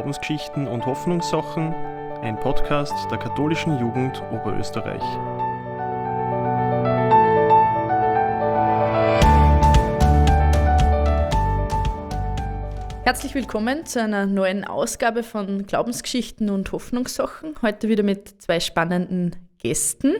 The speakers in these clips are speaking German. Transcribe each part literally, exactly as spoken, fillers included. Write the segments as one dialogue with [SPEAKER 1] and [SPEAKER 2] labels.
[SPEAKER 1] Glaubensgeschichten und Hoffnungssachen, ein Podcast der katholischen Jugend Oberösterreich.
[SPEAKER 2] Herzlich willkommen zu einer neuen Ausgabe von Glaubensgeschichten und Hoffnungssachen. Heute wieder mit zwei spannenden Gästen.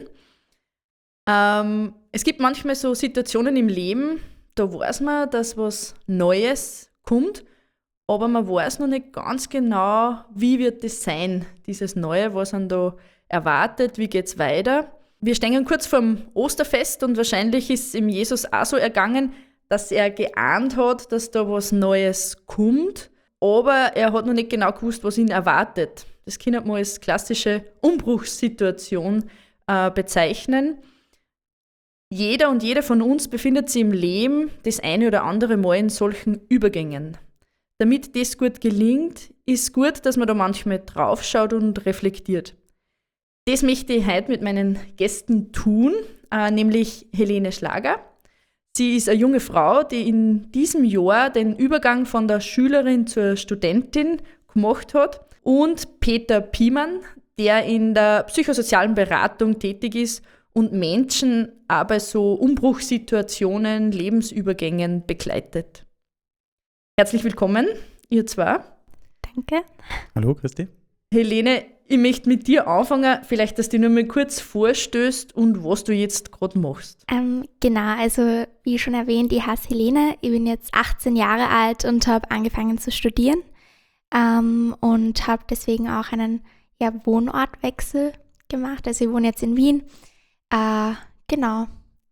[SPEAKER 2] Ähm, es gibt manchmal so Situationen im Leben, da weiß man, dass was Neues kommt, aber man weiß noch nicht ganz genau, wie wird das sein, dieses Neue, was man da erwartet, wie geht es weiter. Wir stehen kurz vorm Osterfest und wahrscheinlich ist es ihm Jesus auch so ergangen, dass er geahnt hat, dass da was Neues kommt, aber er hat noch nicht genau gewusst, was ihn erwartet. Das kann man als klassische Umbruchssituation äh, bezeichnen. Jeder und jede von uns befindet sich im Leben das eine oder andere Mal in solchen Übergängen. Damit das gut gelingt, ist gut, dass man da manchmal draufschaut und reflektiert. Das möchte ich heute mit meinen Gästen tun, äh, nämlich Helene Schlager. Sie ist eine junge Frau, die in diesem Jahr den Übergang von der Schülerin zur Studentin gemacht hat, und Peter Piemann, der in der psychosozialen Beratung tätig ist und Menschen auch bei so Umbruchssituationen, Lebensübergängen begleitet. Herzlich willkommen, ihr zwei.
[SPEAKER 3] Danke.
[SPEAKER 1] Hallo, Christi.
[SPEAKER 2] Helene, ich möchte mit dir anfangen, vielleicht, dass du nur mal kurz vorstößt und was du jetzt gerade machst.
[SPEAKER 3] Ähm, genau, also wie schon erwähnt, ich heiße Helene, ich bin jetzt achtzehn Jahre alt und habe angefangen zu studieren ähm, und habe deswegen auch einen ja, Wohnortwechsel gemacht. Also ich wohne jetzt in Wien, äh, genau,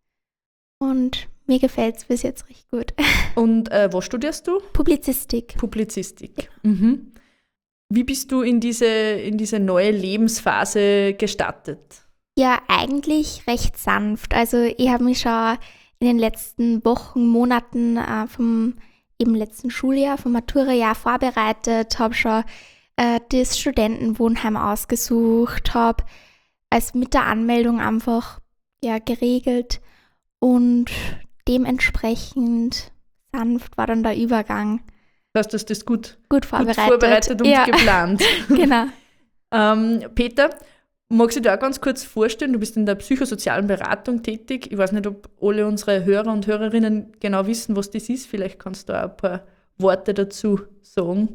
[SPEAKER 3] und mir gefällt es bis jetzt recht gut.
[SPEAKER 2] Und äh, was studierst du?
[SPEAKER 3] Publizistik.
[SPEAKER 2] Publizistik. Mhm. Wie bist du in diese, in diese neue Lebensphase gestartet?
[SPEAKER 3] Ja, eigentlich recht sanft. Also ich habe mich schon in den letzten Wochen, Monaten äh, vom eben letzten Schuljahr, vom Maturajahr vorbereitet, habe schon äh, das Studentenwohnheim ausgesucht, habe als mit der Anmeldung einfach ja, geregelt und dementsprechend sanft war dann der Übergang.
[SPEAKER 2] Das heißt, du hast das gut,
[SPEAKER 3] gut vorbereitet,
[SPEAKER 2] gut vorbereitet und
[SPEAKER 3] ja.
[SPEAKER 2] geplant.
[SPEAKER 3] Genau.
[SPEAKER 2] ähm, Peter, magst du dir auch ganz kurz vorstellen, du bist in der psychosozialen Beratung tätig. Ich weiß nicht, ob alle unsere Hörer und Hörerinnen genau wissen, was das ist. Vielleicht kannst du auch ein paar Worte dazu sagen.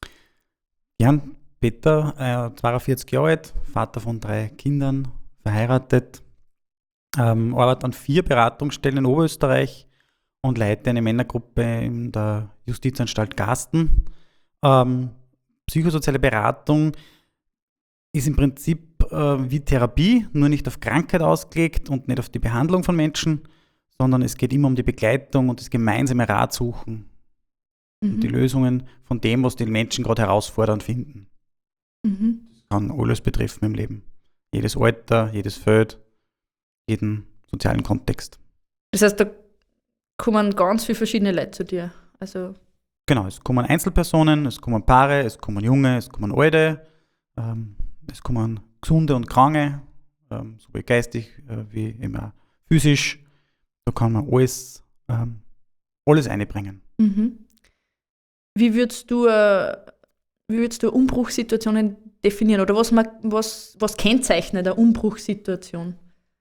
[SPEAKER 4] Ja, Peter, äh, zweiundvierzig Jahre alt, Vater von drei Kindern, verheiratet, ähm, arbeitet an vier Beratungsstellen in Oberösterreich und leite eine Männergruppe in der Justizanstalt Garsten. Ähm, psychosoziale Beratung ist im Prinzip äh, wie Therapie, nur nicht auf Krankheit ausgelegt und nicht auf die Behandlung von Menschen, sondern es geht immer um die Begleitung und das gemeinsame Ratsuchen
[SPEAKER 2] Mhm.
[SPEAKER 4] und die Lösungen von dem, was die Menschen gerade herausfordernd finden.
[SPEAKER 2] Mhm.
[SPEAKER 4] Das kann alles betreffen im Leben. Jedes Alter, jedes Feld, jeden sozialen Kontext.
[SPEAKER 2] Das heißt, da kommen ganz viele verschiedene Leute zu dir. Also
[SPEAKER 4] Genau, es kommen Einzelpersonen, es kommen Paare, es kommen Junge, es kommen Alte, ähm, es kommen Gesunde und Kranke, ähm, sowohl geistig äh, wie immer physisch. Da kann man alles, ähm, alles einbringen.
[SPEAKER 2] mhm. Wie würdest du, äh, wie würdest du Umbruchssituationen definieren? Oder was, ma- was, was kennzeichnet eine Umbruchssituation?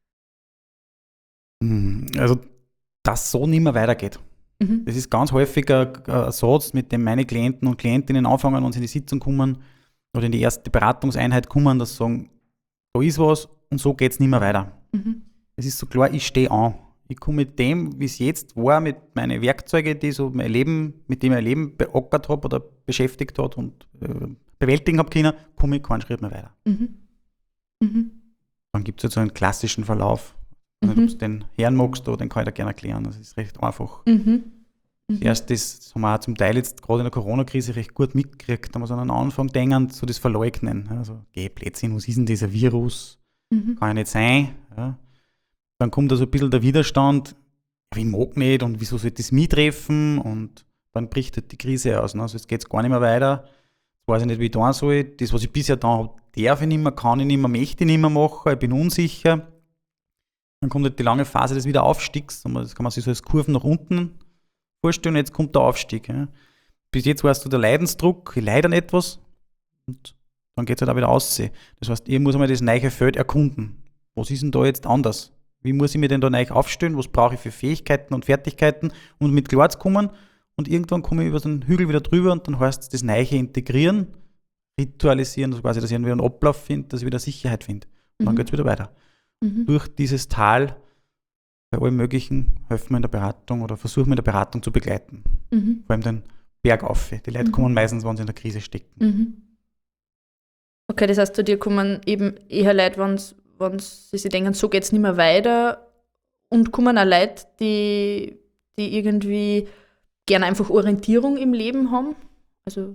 [SPEAKER 4] Mm, Also, dass so nicht mehr weitergeht.
[SPEAKER 2] Mhm.
[SPEAKER 4] Das ist ganz häufig ein, ein Satz, mit dem meine Klienten und Klientinnen anfangen, wenn sie in die Sitzung kommen oder in die erste Beratungseinheit kommen, dass sie sagen, da ist was und so geht es nicht mehr weiter.
[SPEAKER 2] Mhm.
[SPEAKER 4] Es ist so klar, ich stehe an. Ich komme mit dem, wie es jetzt war, mit meinen Werkzeugen, die so mein Leben, mit dem ich mein Leben beackert habe oder beschäftigt hat und äh, bewältigen habe können, komme ich keinen Schritt mehr weiter.
[SPEAKER 2] Mhm. Mhm.
[SPEAKER 4] Dann gibt es jetzt so einen klassischen Verlauf. Ich weiß
[SPEAKER 2] Mhm.
[SPEAKER 4] nicht, ob du den hören magst, oder den kann ich dir gerne erklären. Das ist recht einfach.
[SPEAKER 2] Mhm.
[SPEAKER 4] Das erste ist, das haben wir auch zum Teil jetzt gerade in der Corona-Krise recht gut mitgekriegt, da haben wir so an den Anfang denken, so das Verleugnen. Also, geh, Blödsinn, was ist denn dieser Virus?
[SPEAKER 2] Mhm.
[SPEAKER 4] Kann ja nicht sein. Ja. Dann kommt da so ein bisschen der Widerstand, ich mag nicht und wieso sollte das mich treffen? Und dann bricht halt die Krise aus. Ne? Also jetzt geht es gar nicht mehr weiter. Jetzt weiß ich nicht, wie ich tun soll. Das, was ich bisher da habe, darf ich nicht mehr, kann ich nicht mehr, möchte ich nicht mehr machen, ich bin unsicher. Dann kommt halt die lange Phase des Wiederaufstiegs. Das kann man sich so als Kurven nach unten vorstellen. Jetzt kommt der Aufstieg. Ja. Bis jetzt warst du der Leidensdruck, ich leide an etwas. und dann geht es halt auch wieder aussehen. Das heißt, ich muss einmal das neue Feld erkunden. Was ist denn da jetzt anders? Wie muss ich mir denn da neu aufstellen? Was brauche ich für Fähigkeiten und Fertigkeiten, um mit klar zu kommen? Und irgendwann komme ich über den Hügel wieder drüber und dann heißt es, das Neue integrieren, ritualisieren, also quasi, dass ich irgendwie einen Ablauf finde, dass ich wieder Sicherheit finde. Und dann
[SPEAKER 2] Mhm.
[SPEAKER 4] geht es wieder weiter.
[SPEAKER 2] Mhm.
[SPEAKER 4] Durch dieses Tal bei allem Möglichen helfen wir in der Beratung oder versuchen wir in der Beratung zu begleiten.
[SPEAKER 2] Mhm.
[SPEAKER 4] Vor allem den Berg auf. Die Leute
[SPEAKER 2] Mhm.
[SPEAKER 4] kommen meistens, wenn sie in der Krise stecken.
[SPEAKER 2] Mhm. Okay, das heißt, zu dir kommen eben eher Leute, wenn sie sich denken, so geht es nicht mehr weiter, und kommen auch Leute, die, die irgendwie gerne einfach Orientierung im Leben haben. Also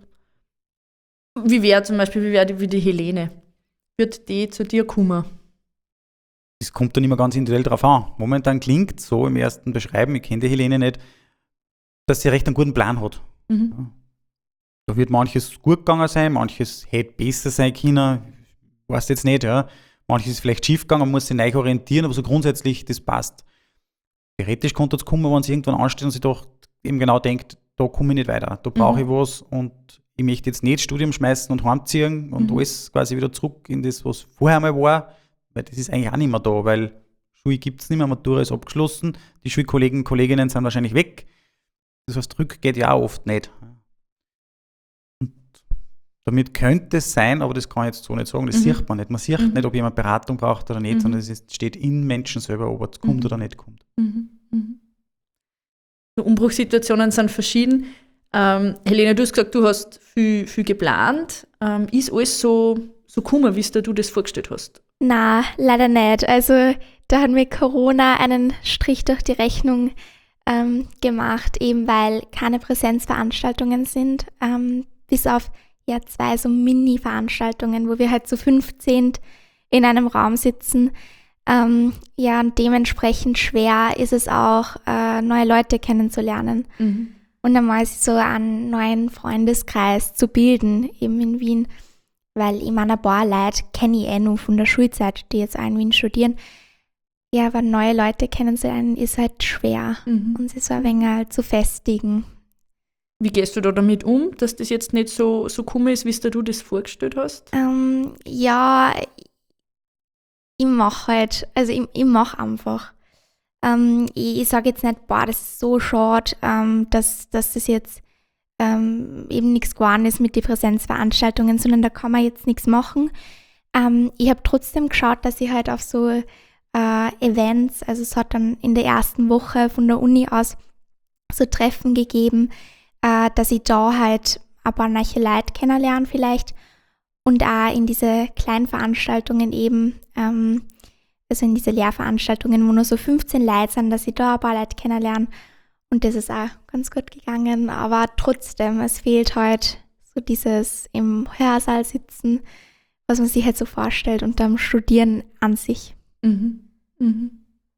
[SPEAKER 2] wie wäre zum Beispiel, wie wäre die, wie die Helene? Wird die zu dir kommen?
[SPEAKER 4] Das kommt dann immer ganz individuell drauf an. Momentan klingt so im ersten Beschreiben, ich kenne die Helene nicht, dass sie recht einen guten Plan hat.
[SPEAKER 2] Mhm.
[SPEAKER 4] Da wird manches gut gegangen sein, manches hätte besser sein können, ich weiß jetzt nicht, ja. Manches ist vielleicht schief gegangen, man muss sich neu orientieren, aber so grundsätzlich, das passt. Theoretisch könnte es kommen, wenn sie irgendwann ansteht und sich doch eben genau denkt, da komme ich nicht weiter, da brauche ich
[SPEAKER 2] Mhm.
[SPEAKER 4] was und ich möchte jetzt nicht das Studium schmeißen und heimziehen und
[SPEAKER 2] Mhm.
[SPEAKER 4] alles quasi wieder zurück in das, was vorher mal war, weil das ist eigentlich auch nicht mehr da, weil Schule gibt es nicht mehr, Matura ist abgeschlossen, die Schulkollegen und Kolleginnen sind wahrscheinlich weg. Das heißt, Rück geht ja auch oft nicht. Und damit könnte es sein, aber das kann ich jetzt so nicht sagen, das
[SPEAKER 2] Mhm.
[SPEAKER 4] sieht man nicht. Man sieht
[SPEAKER 2] Mhm.
[SPEAKER 4] nicht, ob jemand Beratung braucht oder nicht,
[SPEAKER 2] Mhm.
[SPEAKER 4] sondern es ist, steht in Menschen selber, ob es kommt
[SPEAKER 2] Mhm.
[SPEAKER 4] oder nicht kommt.
[SPEAKER 2] Mhm. Mhm. So, Umbruchssituationen sind verschieden. Ähm, Helene, du hast gesagt, du hast viel, viel geplant. Ähm, ist alles so, so gekommen, wie du dir das vorgestellt hast?
[SPEAKER 3] Na, leider nicht. Also da hat mir Corona einen Strich durch die Rechnung ähm, gemacht, eben weil keine Präsenzveranstaltungen sind, ähm, bis auf ja zwei so Mini-Veranstaltungen, wo wir halt zu fünfzehn in einem Raum sitzen. Ähm, ja, und dementsprechend schwer ist es auch, äh, neue Leute kennenzulernen
[SPEAKER 2] Mhm.
[SPEAKER 3] und einmal so einen neuen Freundeskreis zu bilden, eben in Wien. Weil ich meine, ein paar Leute kenne ich eh nur von der Schulzeit, die jetzt auch in Wien studieren. Ja, aber neue Leute kennenzulernen ist halt schwer
[SPEAKER 2] Mhm.
[SPEAKER 3] und sie so ein wenig halt zu festigen.
[SPEAKER 2] Wie gehst du da damit um, dass das jetzt nicht so, so gekommen ist, wie du dir das vorgestellt hast?
[SPEAKER 3] Ähm, ja, ich mache halt, also ich, ich mache einfach. Ähm, ich ich sage jetzt nicht, boah, das ist so schade, ähm, dass, dass das jetzt ähm, eben nichts geworden ist mit den Präsenzveranstaltungen, sondern da kann man jetzt nichts machen. Ähm, ich habe trotzdem geschaut, dass ich halt auf so äh, Events, also es hat dann in der ersten Woche von der Uni aus so Treffen gegeben, äh, dass ich da halt ein paar neue Leute kennenlerne vielleicht und auch in diese kleinen Veranstaltungen eben, ähm, also in diese Lehrveranstaltungen, wo nur so fünfzehn Leute sind, dass ich da ein paar Leute kennenlerne. Und das ist auch ganz gut gegangen, aber trotzdem, es fehlt halt so dieses im Hörsaal sitzen, was man sich halt so vorstellt und am Studieren an sich.
[SPEAKER 2] Mhm. Mhm.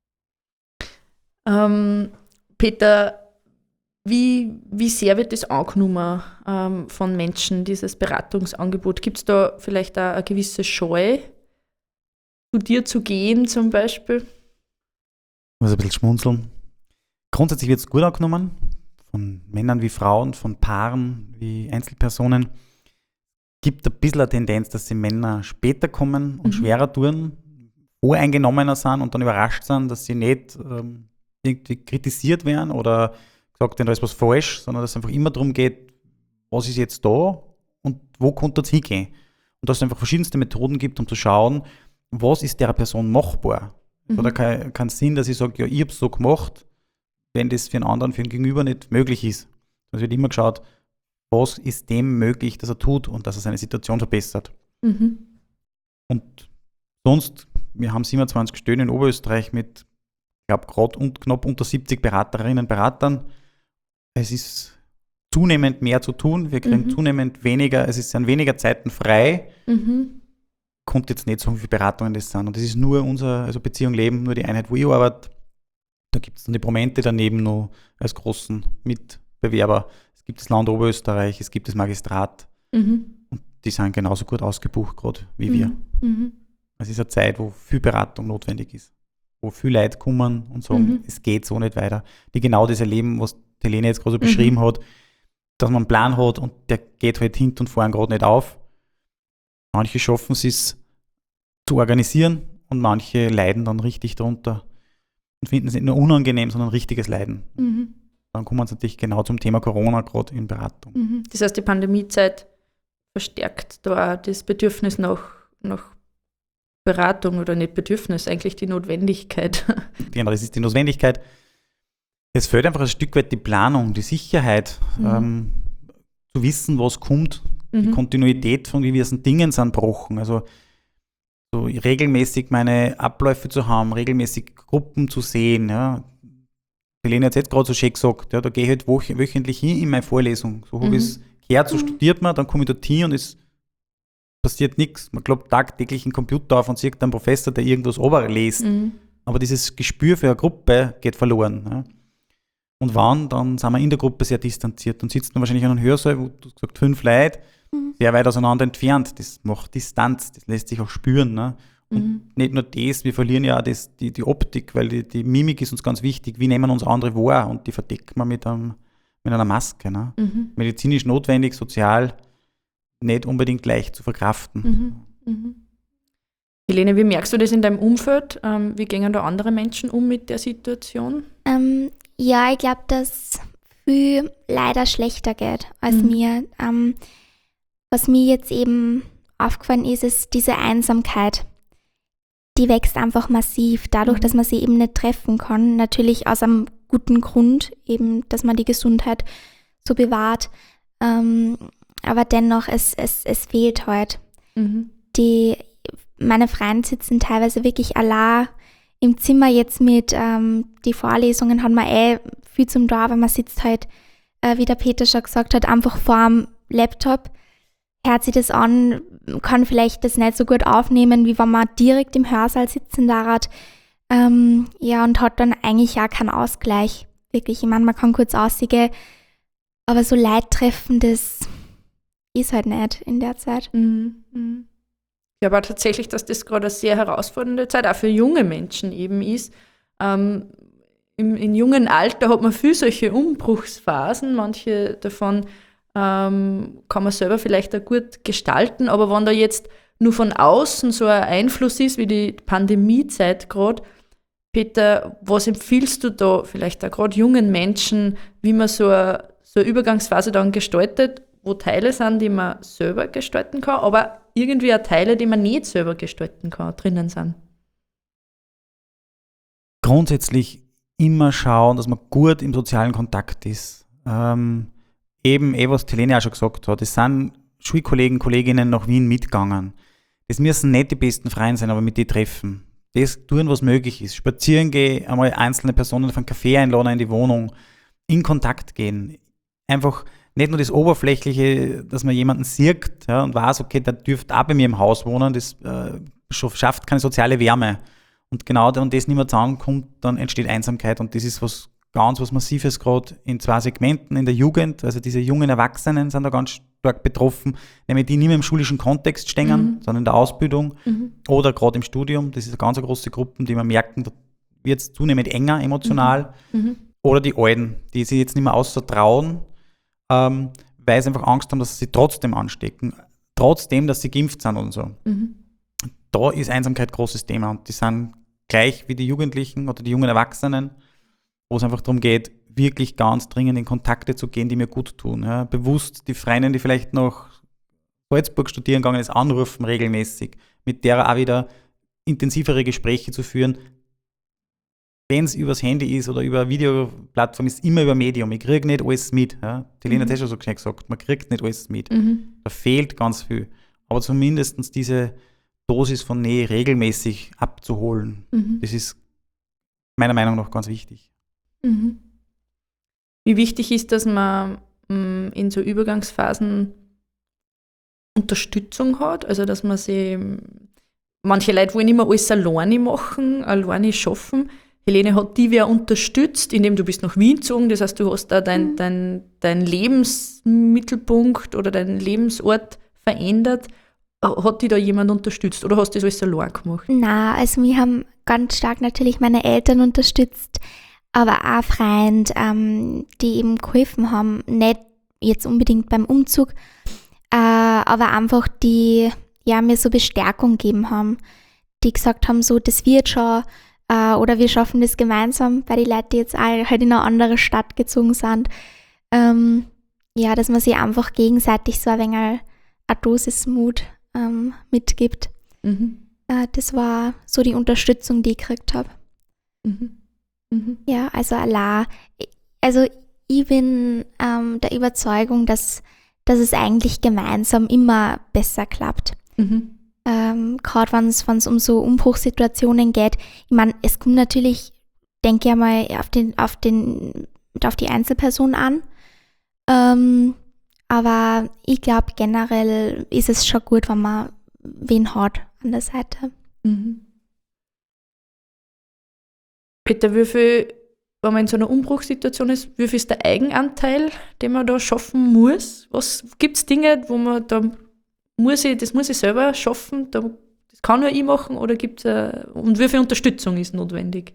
[SPEAKER 2] Ähm, Peter, wie, wie sehr wird das angenommen ähm, von Menschen, dieses Beratungsangebot? Gibt es da vielleicht auch eine gewisse Scheu, zu dir zu gehen zum Beispiel?
[SPEAKER 4] Ich muss ein bisschen schmunzeln. Grundsätzlich wird es gut angenommen, von Männern wie Frauen, von Paaren wie Einzelpersonen. Gibt ein bisschen eine Tendenz, dass die Männer später kommen und
[SPEAKER 2] Mhm.
[SPEAKER 4] schwerer tun, voreingenommener sind und dann überrascht sind, dass sie nicht ähm, irgendwie kritisiert werden oder gesagt werden, da ist was falsch, sondern dass es einfach immer darum geht, was ist jetzt da und wo könnte es hingehen. Und dass es einfach verschiedenste Methoden gibt, um zu schauen, was ist der Person machbar.
[SPEAKER 2] Mhm.
[SPEAKER 4] Oder kein, kein Sinn, dass ich sage, ja, ich habe es so gemacht, wenn das für einen anderen, für einen Gegenüber nicht möglich ist. Es wird immer geschaut, was ist dem möglich, dass er tut und dass er seine Situation verbessert.
[SPEAKER 2] Mhm.
[SPEAKER 4] Und sonst, wir haben siebenundzwanzig Stellen in Oberösterreich mit, ich glaube, gerade und knapp unter siebzig Beraterinnen und Beratern. Es ist zunehmend mehr zu tun, wir kriegen
[SPEAKER 2] Mhm.
[SPEAKER 4] zunehmend weniger, es sind weniger Zeiten frei.
[SPEAKER 2] Mhm.
[SPEAKER 4] Kommt jetzt nicht so, wie viele Beratungen das sind. Und das ist nur unser, also Beziehung Leben, nur die Einheit, wo ich arbeite. Da gibt es dann die Promente daneben noch als großen Mitbewerber. Es gibt das Land Oberösterreich, es gibt das Magistrat.
[SPEAKER 2] Mhm.
[SPEAKER 4] Und die sind genauso gut ausgebucht gerade wie wir.
[SPEAKER 2] Mhm.
[SPEAKER 4] Es ist eine Zeit, wo viel Beratung notwendig ist. Wo viele Leute kommen und sagen,
[SPEAKER 2] Mhm.
[SPEAKER 4] es geht so nicht weiter. Die genau das erleben, was die Helene jetzt gerade so
[SPEAKER 2] Mhm.
[SPEAKER 4] beschrieben hat, dass man einen Plan hat und der geht halt hinten und vorne gerade nicht auf. Manche schaffen es zu organisieren und manche leiden dann richtig darunter und finden es nicht nur unangenehm, sondern richtiges Leiden.
[SPEAKER 2] Mhm.
[SPEAKER 4] Dann kommen wir uns natürlich genau zum Thema Corona, gerade in Beratung.
[SPEAKER 2] Mhm. Das heißt, die Pandemiezeit verstärkt da auch das Bedürfnis nach, nach Beratung oder nicht Bedürfnis, eigentlich die Notwendigkeit.
[SPEAKER 4] Genau, das ist die Notwendigkeit. Es fehlt einfach ein Stück weit die Planung, die Sicherheit,
[SPEAKER 2] Mhm.
[SPEAKER 4] ähm, zu wissen, was kommt, die
[SPEAKER 2] Mhm.
[SPEAKER 4] Kontinuität von gewissen Dingen sind gebrochen. Also so regelmäßig meine Abläufe zu haben, regelmäßig Gruppen zu sehen. Ja. Helene hat es jetzt gerade so schön gesagt, ja, da gehe ich halt woch- wöchentlich hin in meine Vorlesung. So habe
[SPEAKER 2] Mhm.
[SPEAKER 4] ich es gehört, so
[SPEAKER 3] Mhm.
[SPEAKER 4] studiert man, dann komme ich dort hin und es passiert nichts. Man klappt tagtäglich einen Computer auf und sieht einen Professor, der irgendwas oberliest.
[SPEAKER 2] Mhm.
[SPEAKER 4] Aber dieses Gespür für eine Gruppe geht verloren. Ja. Und wann, dann sind wir in der Gruppe sehr distanziert und sitzen wahrscheinlich an einem Hörsaal, wo du hast gesagt, fünf Leute,
[SPEAKER 3] Mhm.
[SPEAKER 4] sehr weit auseinander entfernt. Das macht Distanz, das lässt sich auch spüren. Ne? Und
[SPEAKER 2] Mhm.
[SPEAKER 4] nicht nur das, wir verlieren ja auch das, die, die Optik, weil die, die Mimik ist uns ganz wichtig. Wie nehmen uns andere wahr? Und die verdecken wir mit, einem, mit einer Maske. Ne?
[SPEAKER 2] Mhm.
[SPEAKER 4] Medizinisch notwendig, sozial nicht unbedingt leicht zu verkraften.
[SPEAKER 2] Mhm. Mhm. Helene, wie merkst du das in deinem Umfeld? Ähm, wie gehen da andere Menschen um mit der Situation?
[SPEAKER 3] Ähm, ja, ich glaube, dass viel leider schlechter geht als
[SPEAKER 2] Mhm.
[SPEAKER 3] mir. Ähm, was mir jetzt eben aufgefallen ist, ist diese Einsamkeit. Die wächst einfach massiv, dadurch,
[SPEAKER 2] Mhm.
[SPEAKER 3] dass man sie eben nicht treffen kann. Natürlich aus einem guten Grund, eben, dass man die Gesundheit so bewahrt. Ähm, aber dennoch, es, es, es fehlt halt.
[SPEAKER 2] Mhm.
[SPEAKER 3] Die, meine Freunde sitzen teilweise wirklich allein im Zimmer jetzt mit ähm, die Vorlesungen, hat man eh viel zum da, aber man sitzt halt, äh, wie der Peter schon gesagt hat, einfach vor dem Laptop, hört sich das an, kann vielleicht das nicht so gut aufnehmen, wie wenn man direkt im Hörsaal sitzen darf. Ähm, ja, und hat dann eigentlich auch keinen Ausgleich. Wirklich, ich meine, man kann kurz aussehen, aber so Leid treffen, das ist halt nicht in der Zeit.
[SPEAKER 2] Mhm. Mhm. Ich glaube auch tatsächlich, dass das gerade eine sehr herausfordernde Zeit auch für junge Menschen eben ist. Ähm, im, in jungen Alter hat man viel solche Umbruchsphasen. Manche davon ähm, kann man selber vielleicht auch gut gestalten. Aber wenn da jetzt nur von außen so ein Einfluss ist, wie die Pandemiezeit gerade, Peter, was empfiehlst du da vielleicht auch gerade jungen Menschen, wie man so eine, so eine Übergangsphase dann gestaltet, wo Teile sind, die man selber gestalten kann, aber irgendwie auch Teile, die man nicht selber gestalten kann, drinnen sind?
[SPEAKER 4] Grundsätzlich immer schauen, dass man gut im sozialen Kontakt ist. Ähm, eben, eh, was Helene auch schon gesagt hat, es sind Schulkollegen, Kolleginnen nach Wien mitgegangen. Das müssen nicht die besten Freunde sein, aber mit die treffen. Das tun, was möglich ist. Spazieren gehen, einmal einzelne Personen auf einen Café einladen in die Wohnung, in Kontakt gehen. Einfach nicht nur das Oberflächliche, dass man jemanden sieht, ja, und weiß, okay, der dürfte auch bei mir im Haus wohnen, das äh, schafft keine soziale Wärme. Und genau, wenn das nicht mehr zusammenkommt, dann entsteht Einsamkeit. Und das ist was ganz was Massives gerade in zwei Segmenten in der Jugend. Also diese jungen Erwachsenen sind da ganz stark betroffen, nämlich die nicht mehr im schulischen Kontext stehen,
[SPEAKER 2] Mhm.
[SPEAKER 4] sondern in der Ausbildung
[SPEAKER 2] Mhm.
[SPEAKER 4] oder gerade im Studium. Das ist eine ganz große Gruppe, die man merken, da wird es zunehmend enger emotional.
[SPEAKER 2] Mhm.
[SPEAKER 4] Oder die Alten, die sich jetzt nicht mehr außer trauen, ähm, weil sie einfach Angst haben, dass sie sich trotzdem anstecken, trotzdem, dass sie geimpft sind und so.
[SPEAKER 2] Mhm.
[SPEAKER 4] Da ist Einsamkeit ein großes Thema und die sind gleich wie die Jugendlichen oder die jungen Erwachsenen, wo es einfach darum geht, wirklich ganz dringend in Kontakte zu gehen, die mir gut tun. Ja. Bewusst die Freundin, die vielleicht nach Salzburg studieren gegangen ist, anrufen regelmäßig, mit der auch wieder intensivere Gespräche zu führen. Wenn es übers Handy ist oder über eine Videoplattform, ist immer über Medium. Ich kriege nicht alles mit. Ja. Die Lena
[SPEAKER 2] Mhm.
[SPEAKER 4] hat es schon so gesagt, man kriegt nicht alles mit.
[SPEAKER 2] Mhm.
[SPEAKER 4] Da fehlt ganz viel. Aber zumindest diese Dosis von Nähe regelmäßig abzuholen,
[SPEAKER 2] Mhm.
[SPEAKER 4] das ist meiner Meinung nach ganz wichtig.
[SPEAKER 2] Mhm. Wie wichtig ist, dass man mh, in so Übergangsphasen Unterstützung hat, also dass man sie, manche Leute wollen immer alles alleine machen, alleine schaffen. Helene hat die wer unterstützt, indem du bist nach Wien gezogen, das heißt, du hast da dein,
[SPEAKER 3] Mhm.
[SPEAKER 2] dein, dein Lebensmittelpunkt oder deinen Lebensort verändert. Hat dich da jemand unterstützt oder hast du das alles allein gemacht?
[SPEAKER 3] Na, also wir haben ganz stark natürlich meine Eltern unterstützt, aber auch Freunde, ähm, die eben geholfen haben, nicht jetzt unbedingt beim Umzug, äh, aber einfach die, ja, mir so Bestärkung gegeben haben, die gesagt haben, so, das wird schon, äh, oder wir schaffen das gemeinsam, weil die Leute, die jetzt auch halt in eine andere Stadt gezogen sind, ähm, ja, dass man sich einfach gegenseitig so ein wenig eine Dosis Mut ähm, mitgibt.
[SPEAKER 2] Mhm.
[SPEAKER 3] Äh, das war so die Unterstützung, die ich gekriegt habe.
[SPEAKER 2] Mhm. Mhm.
[SPEAKER 3] Ja, also allein, also ich bin ähm, der Überzeugung, dass, dass es eigentlich gemeinsam immer besser klappt.
[SPEAKER 2] Mhm.
[SPEAKER 3] Ähm, gerade wenn es um so Umbruchssituationen geht. Ich meine, es kommt natürlich, denke ich einmal, auf, den, auf, den, auf die Einzelperson an. Ähm, aber ich glaube, generell ist es schon gut, wenn man wen hat an der Seite.
[SPEAKER 2] Mhm. Peter, wie viel, wenn man in so einer Umbruchssituation ist, wie viel ist der Eigenanteil, den man da schaffen muss? Was gibt es Dinge, wo man da muss ich, das muss ich selber schaffen, da, das kann nur ich machen, oder gibt es und wie viel Unterstützung ist notwendig?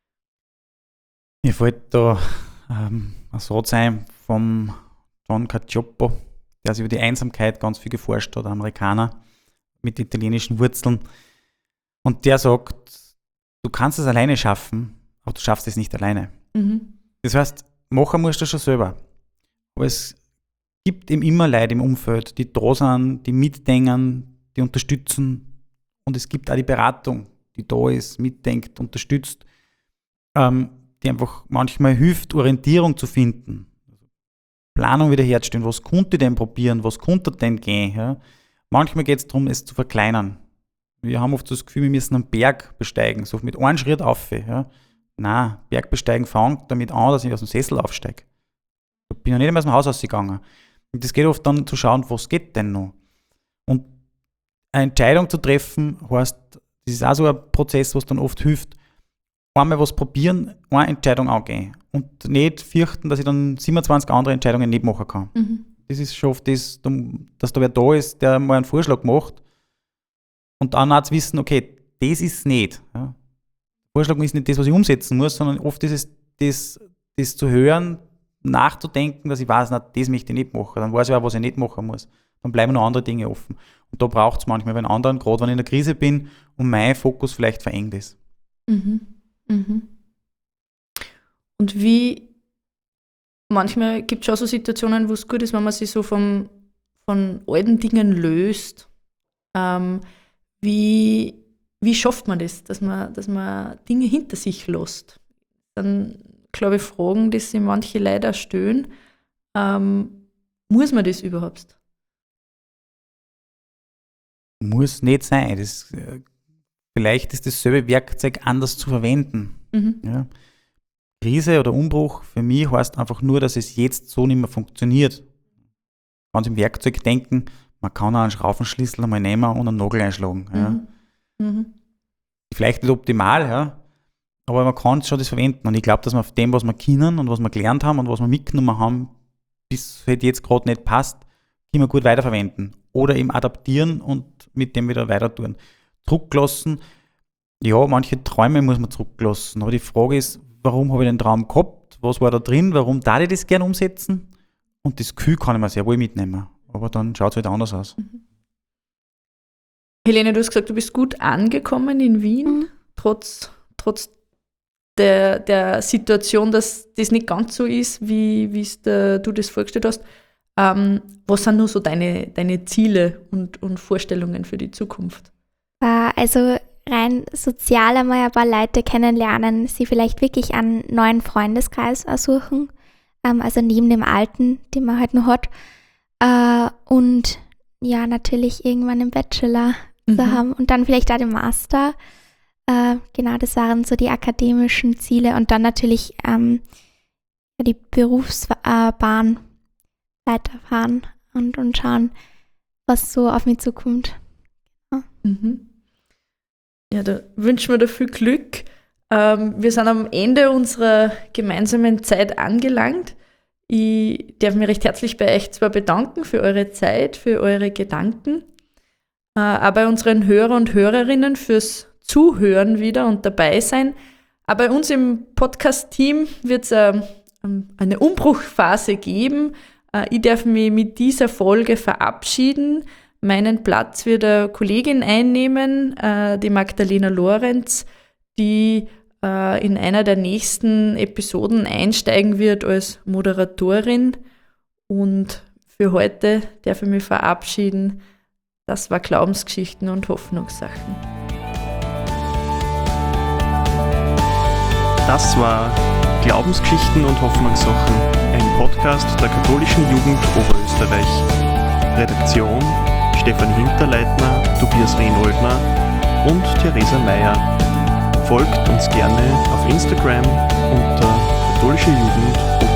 [SPEAKER 4] Mir fällt da ähm, ein Satz ein vom John Cacioppo, der sich über die Einsamkeit ganz viel geforscht hat, ein Amerikaner mit italienischen Wurzeln. Und der sagt, du kannst es alleine schaffen, aber du schaffst es nicht alleine.
[SPEAKER 2] Mhm.
[SPEAKER 4] Das heißt, machen musst du schon selber. Aber es gibt eben immer Leute im Umfeld, die da sind, die mitdenken, die unterstützen. Und es gibt auch die Beratung, die da ist, mitdenkt, unterstützt, ähm, die einfach manchmal hilft, Orientierung zu finden. Planung wiederherzustellen, was konnte ich denn probieren, was konnte denn gehen. Ja? Manchmal geht es darum, es zu verkleinern. Wir haben oft das Gefühl, wir müssen einen Berg besteigen, so mit einem Schritt auf. Ja? Nein, Bergbesteigen fängt damit an, dass ich aus dem Sessel aufsteige. Ich bin ja nicht einmal aus dem Haus ausgegangen. Und das geht oft dann zu schauen, was geht denn noch. Und eine Entscheidung zu treffen, heißt, das ist auch so ein Prozess, was dann oft hilft, einmal was probieren, eine Entscheidung angehen. Und nicht fürchten, dass ich dann siebenundzwanzig andere Entscheidungen nicht machen kann.
[SPEAKER 2] Mhm.
[SPEAKER 4] Das ist schon oft das, dass da wer da ist, der mal einen Vorschlag macht und dann auch zu wissen, okay, das ist es nicht. Ja. Vorschlag ist nicht das, was ich umsetzen muss, sondern oft ist es das, das zu hören, nachzudenken, dass ich weiß, na, das möchte ich nicht machen. Dann weiß ich auch, was ich nicht machen muss. Dann bleiben noch andere Dinge offen. Und da braucht es manchmal bei den anderen, gerade wenn ich in der Krise bin und mein Fokus vielleicht verengt ist.
[SPEAKER 2] Mhm. Mhm. Und wie, manchmal gibt es schon so Situationen, wo es gut ist, wenn man sich so vom, von alten Dingen löst. Ähm, wie, wie schafft man das, dass man, dass man Dinge hinter sich lässt? Dann, glaube ich, Fragen, die sich manche leider stellen. Ähm, muss man das überhaupt?
[SPEAKER 4] Muss nicht sein. Das, äh, vielleicht ist dasselbe Werkzeug anders zu verwenden.
[SPEAKER 2] Mhm.
[SPEAKER 4] Ja. Krise oder Umbruch für mich heißt einfach nur, dass es jetzt so nicht mehr funktioniert. Ganz im Werkzeug denken, man kann auch einen Schraufenschlüssel einmal nehmen und einen Nagel einschlagen. Ja.
[SPEAKER 2] Mhm. Mhm.
[SPEAKER 4] Vielleicht nicht optimal, ja, aber man kann schon das verwenden. Und ich glaube, dass wir auf dem, was wir können und was wir gelernt haben und was wir mitgenommen haben, bis halt jetzt gerade nicht passt, können wir gut weiterverwenden. Oder eben adaptieren und mit dem wieder weiter tun. Zurücklassen, ja, manche Träume muss man zurücklassen. Aber die Frage ist, warum habe ich den Traum gehabt? Was war da drin? Warum darf ich das gerne umsetzen? Und das Gefühl kann ich mir sehr wohl mitnehmen. Aber dann schaut es halt anders aus.
[SPEAKER 2] Mhm. Helene, du hast gesagt, du bist gut angekommen in Wien,
[SPEAKER 3] Mhm.
[SPEAKER 2] trotz, trotz der, der Situation, dass das nicht ganz so ist, wie du das vorgestellt hast. Ähm, was sind nur so deine, deine Ziele und, und Vorstellungen für die Zukunft?
[SPEAKER 3] Äh, Also rein sozial einmal ein paar Leute kennenlernen, sie vielleicht wirklich einen neuen Freundeskreis ersuchen, ähm, also neben dem alten, den man halt noch hat. Äh, und ja, natürlich irgendwann einen Bachelor
[SPEAKER 2] Mhm.
[SPEAKER 3] zu haben und dann vielleicht auch den Master. Äh, genau, das waren so die akademischen Ziele und dann natürlich ähm, die Berufsbahn weiterfahren und, und schauen, was so auf mich zukommt.
[SPEAKER 2] Mhm. Ja, da wünschen wir dir viel Glück. Ähm, wir sind am Ende unserer gemeinsamen Zeit angelangt. Ich darf mich recht herzlich bei euch zwar bedanken für eure Zeit, für eure Gedanken, äh, auch bei unseren Hörer und Hörerinnen fürs Zuhören wieder und dabei sein. Auch bei uns im Podcast-Team wird es äh, eine Umbruchphase geben. Äh, ich darf mich mit dieser Folge verabschieden. Meinen Platz wird eine Kollegin einnehmen, äh, die Magdalena Lorenz, die äh, in einer der nächsten Episoden einsteigen wird als Moderatorin. Und für heute darf ich mich verabschieden. Das war Glaubensgeschichten und Hoffnungssachen.
[SPEAKER 1] Das war Glaubensgeschichten und Hoffnungssachen, ein Podcast der katholischen Jugend Oberösterreich. Redaktion Stefan Hinterleitner, Tobias Rehnoldner und Theresa Meyer. Folgt uns gerne auf Instagram unter katholische Jugend Oberösterreich.